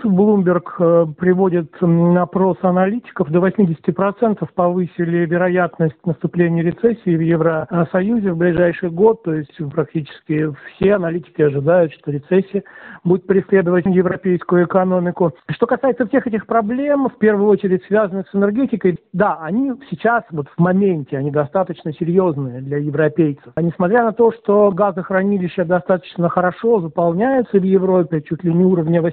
Bloomberg приводит опрос аналитиков, до 80% повысили вероятность наступления рецессии в Евросоюзе в ближайший год. То есть практически все аналитики ожидают, что рецессия будет преследовать европейскую экономику. Что касается всех этих проблем, в первую очередь связанных с энергетикой, да, они сейчас, вот в моменте, они достаточно серьезные для европейцев. А несмотря на то, что газохранилища достаточно хорошо заполняются в Европе, чуть ли не уровня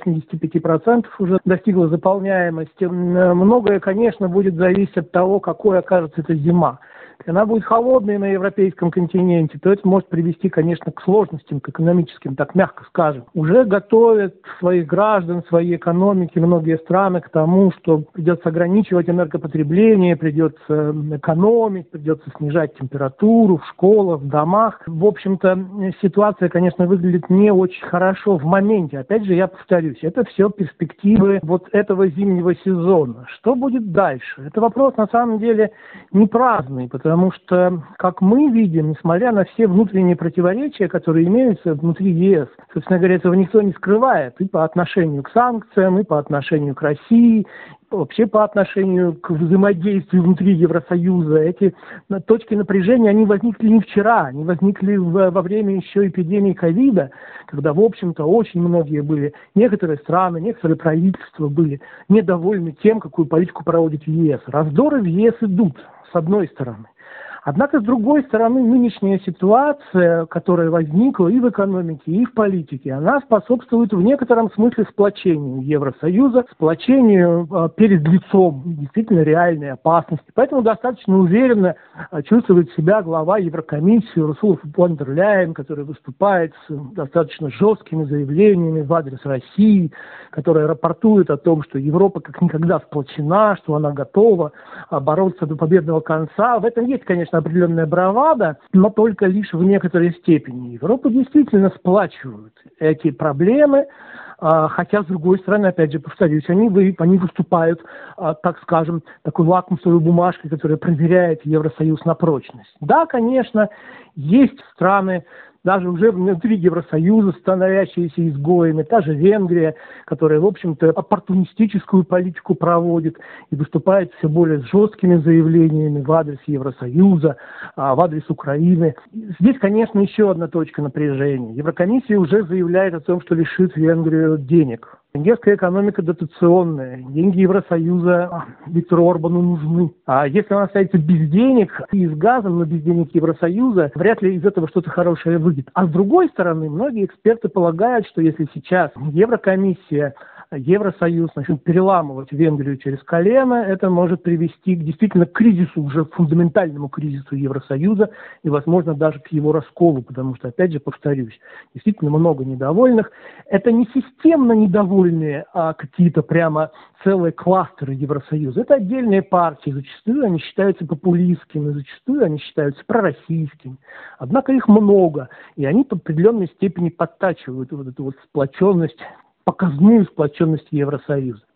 85% уже достигла заполняемость, многое, конечно, будет зависеть от того, какой окажется эта зима. Если она будет холодной на европейском континенте, то это может привести, конечно, к сложностям, к экономическим, так мягко скажем. Уже готовят своих граждан, свои экономики, многие страны к тому, что придется ограничивать энергопотребление, придется экономить, придется снижать температуру в школах, в домах. В общем-то, ситуация, конечно, выглядит не очень хорошо в моменте. Опять же, я повторюсь, это все перспективы вот этого зимнего сезона. Что будет дальше? Это вопрос, на самом деле, не праздный, потому что, как мы видим, несмотря на все внутренние противоречия, которые имеются внутри ЕС, собственно говоря, этого никто не скрывает и по отношению к санкциям, и по отношению к России, вообще по отношению к взаимодействию внутри Евросоюза. Эти точки напряжения, они возникли не вчера, они возникли во время еще эпидемии ковида, когда, в общем-то, очень многие были, некоторые страны, некоторые правительства были недовольны тем, какую политику проводит ЕС. Раздоры в ЕС идут, с одной стороны. Однако, с другой стороны, нынешняя ситуация, которая возникла и в экономике, и в политике, она способствует в некотором смысле сплочению Евросоюза, сплочению перед лицом действительно реальной опасности. Поэтому достаточно уверенно чувствует себя глава Еврокомиссии Урсула фон дер Ляйен, которая выступает с достаточно жесткими заявлениями в адрес России, которая рапортует о том, что Европа как никогда сплочена, что она готова бороться до победного конца. В этом есть, конечно, определенная бравада, но только лишь в некоторой степени. Европу действительно сплачивают эти проблемы, хотя, с другой стороны, опять же, повторюсь, они выступают, так скажем, такой лакмусовой бумажкой, которая проверяет Евросоюз на прочность. Да, конечно, есть страны, даже уже внутри Евросоюза, становящиеся изгоями, та же Венгрия, которая, в общем-то, оппортунистическую политику проводит и выступает все более жесткими заявлениями в адрес Евросоюза, в адрес Украины. Здесь, конечно, еще одна точка напряжения. Еврокомиссия уже заявляет о том, что лишит Венгрию денег. Венгерская экономика дотационная. Деньги Евросоюза Виктору Орбану нужны. А если она остается без денег и с газом, но без денег Евросоюза, вряд ли из этого что-то хорошее выйдет. А с другой стороны, многие эксперты полагают, что если сейчас Еврокомиссия, Евросоюз начнут переламывать Венгрию через колено, это может привести действительно к кризису, уже фундаментальному кризису Евросоюза и, возможно, даже к его расколу, потому что, опять же, повторюсь, действительно много недовольных. Это не системно недовольные, а какие-то прямо целые кластеры Евросоюза. Это отдельные партии, зачастую они считаются популистскими, зачастую они считаются пророссийскими. Однако их много, и они в определенной степени подтачивают вот эту вот сплоченность, показную сплоченность Евросоюза.